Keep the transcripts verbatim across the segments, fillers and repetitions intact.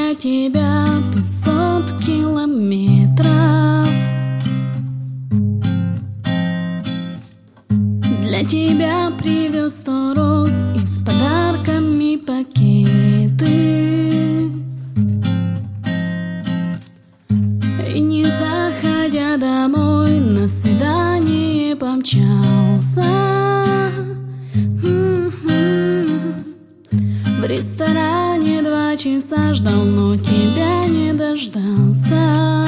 для тебя пятьсот километров. Для тебя привез сто роз и с подарками пакеты. И не заходя домой, на свидание помчался. В ресторане два часа ждал, но тебя не дождался.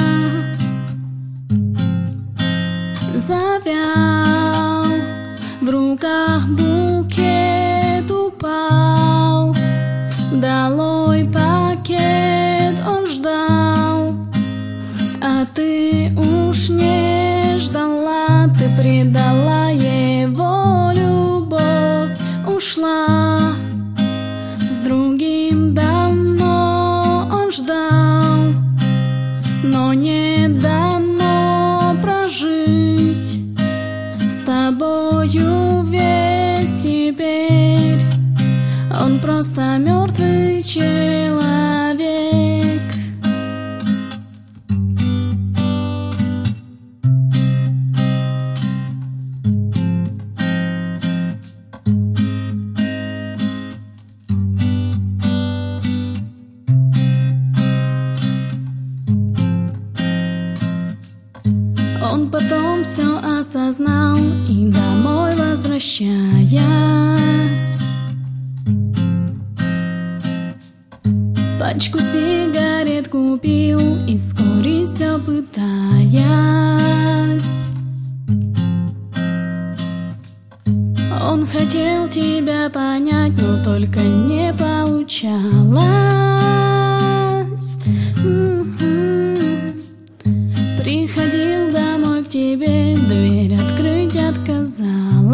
Завял, в руках букет упал. Долой пакет он ждал, а ты уж не ждала. Ты предала его любовь, ушла. С другим давно он ждал, но не дано прожить с тобою, ведь теперь он просто мертвый человек. Он потом все осознал и домой возвращаясь, пачку сигарет купил и скурить все пытаясь. Он хотел тебя понять, но только не получалось. Приходил домой к тебе, дверь открыть отказалась.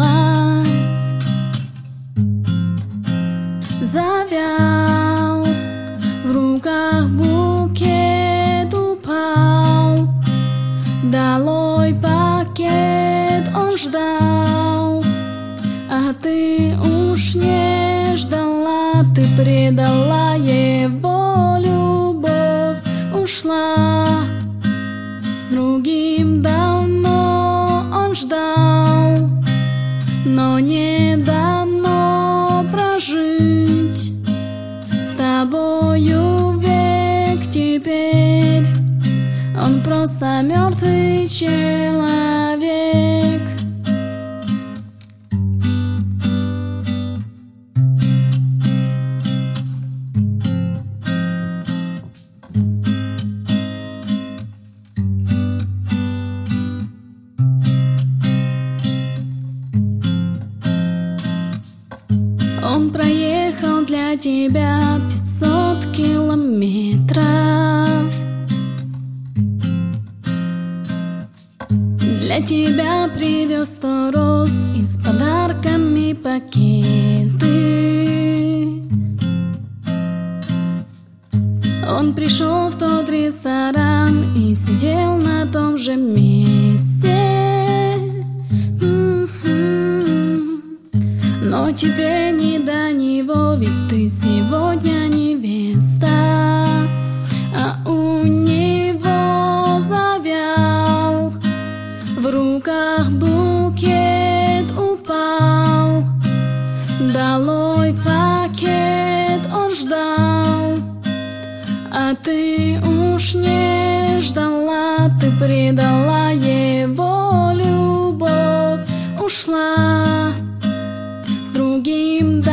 Завял, в руках букет упал. Долой пакет он ждал, а ты уж не ждала. Ты предала его любовь, ушла. С другим давно он ждал, но не дано прожить с тобою век теперь. Он просто мертвый человек. Он проехал для тебя пятьсот километров. Для тебя привез сто роз и с подарками пакеты. Он пришел в тот ресторан и сидел на том же месте. Но тебе не до него, ведь ты сегодня невеста. А у него завял, в руках букет упал. Долой пакет он ждал, а ты уж не ждала. Ты предала его любовь, ушла. С другим